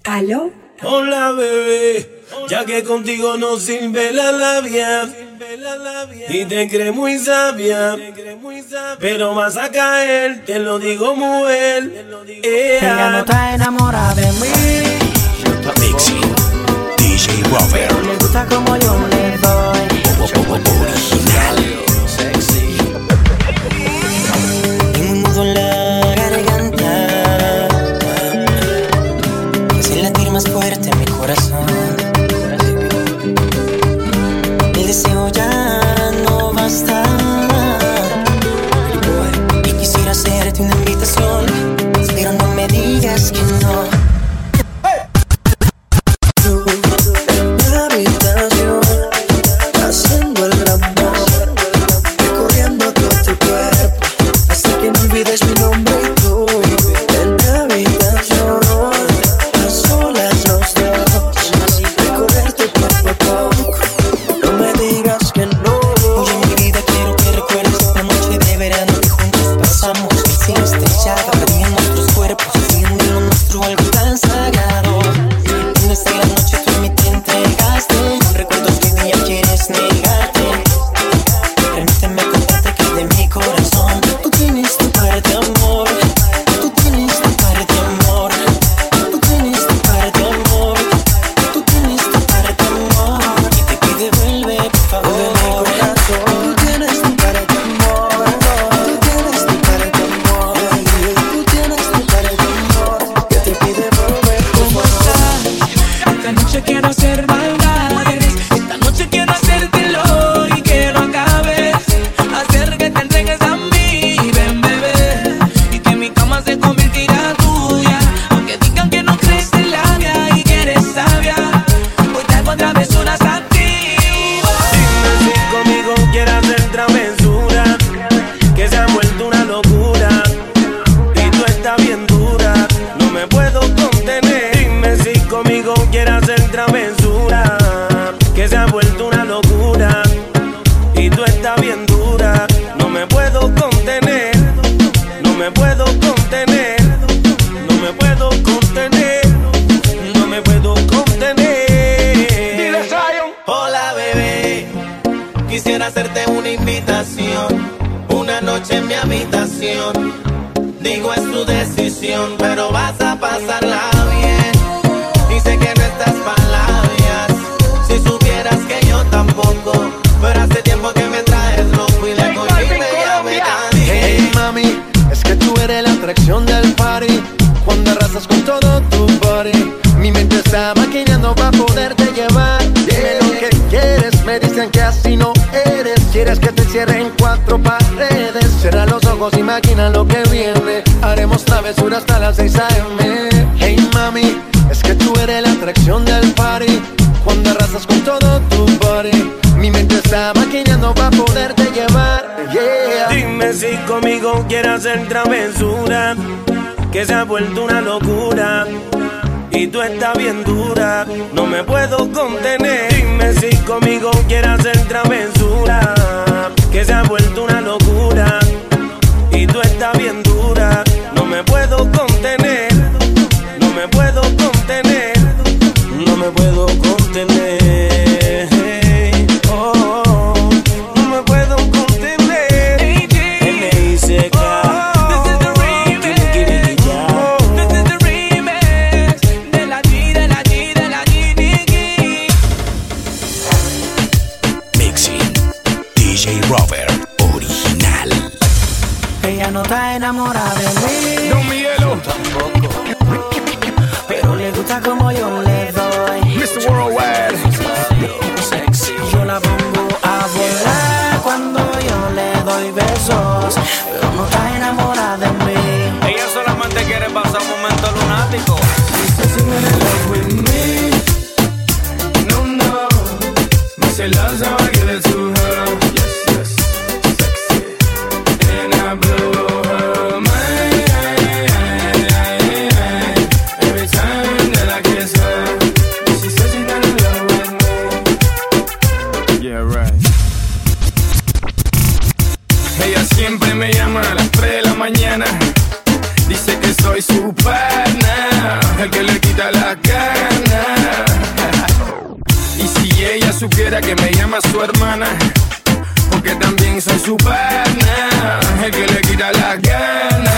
¿Aló? Hola bebé, ya que contigo no sirve la labia y te crees muy sabia, pero vas a caer, te lo digo mujer. Ella no está enamorada de mí. Mixing DJ Robert. Le gusta como yo le doy. Original. Sexy. Tengo un nudo en la garganta que hace latir más fuerte mi corazón. El deseo ya no basta y quisiera hacerte una invitación, pero no me digas que no. Quisiera hacerte una invitación, una noche en mi habitación. Digo es tu decisión, pero vas a pasarla bien. Y sé que no estás palabrias, si supieras que yo tampoco. Pero hace tiempo que me traes loco y le cogiste ya me cansé. Hey mami, es que tú eres la atracción del party. Cuando arrasas con todo tu body, mi mente está maquinando para poderte llevar. Dime lo que quieres, me dicen que así no eres. Quieres que te cierre en 4 paredes. Cierra los ojos y maquina lo que viene. Haremos travesura hasta las 6 AM. Hey mami, es que tú eres la atracción del party. Cuando arrasas con todo tu body, mi mente está maquinando para poderte llevar. Yeah. Dime si conmigo quieres hacer travesura, que se ha vuelto una locura y tú estás bien dura, no me puedo contener. Dime si conmigo quieres hacer travesura, que se ha vuelto una locura y tú estás bien dura, no me puedo contener, no me puedo contener, no me puedo contener. No está enamorada de mí. No mi hielo. Tampoco. Pero le gusta como yo le doy. Mr. Worldwide. Sexy. Yo la pongo a volar cuando yo le doy besos. Pero no está enamorada de mí. Ella solamente quiere pasar un momento lunático. She's in love with me. No, no. Me say love's how I give it to her. Yes, yes. Sexy. And I blow. Siempre me llama a las 3 de la mañana. Dice que soy su partner, el que le quita quita la gana. Y si ella supiera que me llama su hermana, porque también soy su pana, el que le quita la gana.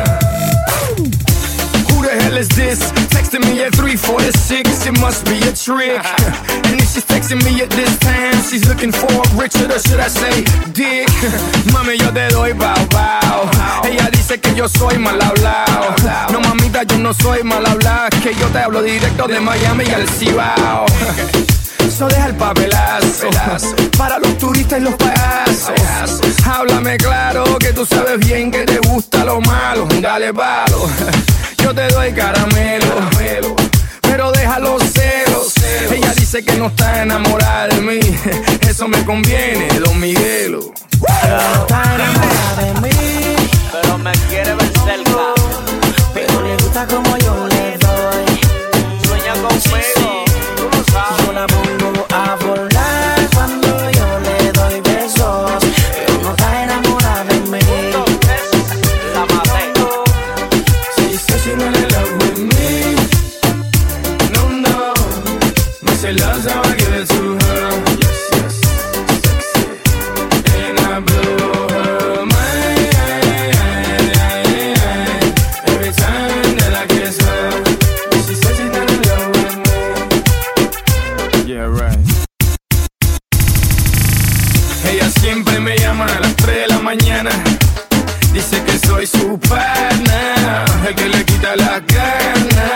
Who the hell is this? Texting me at 3:46, it must be a trick. And if she's texting me at this time, she's looking for Richard, or should I say Dick? Mami, yo te doy bow bow. Ella dice que yo soy mal hablado. No, mamita, yo no soy mal hablado, que yo te hablo directo de Miami y al Cibao. So deja el papelazo para los turistas y los payasos. Háblame claro, que tú sabes bien que te gusta lo malo. Dale palo, yo te doy caramelo, pero deja los celos. Ella dice que no está enamorada de mí, eso me conviene, Don Miguelo. No está enamorada de mí, pero me quiere ver cerca. pero le gusta como yo le doy. Sueña conmigo, tú lo sabes. Yo la pongo a volar cuando yo le doy besos, pero no está enamorada de mí. La maté. She said she not in love with me. No, but she loves how I give it to her. Yes, sexy. And I blow her mind every time that I kiss her. She said she's not in love with me. Yeah, right. Ella siempre me llama a las 3 de la mañana. Dice que soy su pana, el que le quita la gana.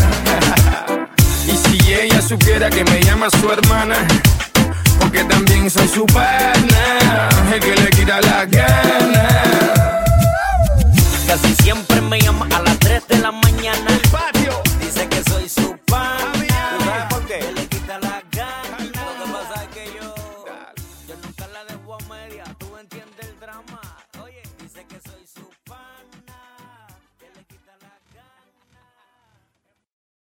Y si ella supiera que me llama su hermana, porque también soy su pana, el que le quita la gana.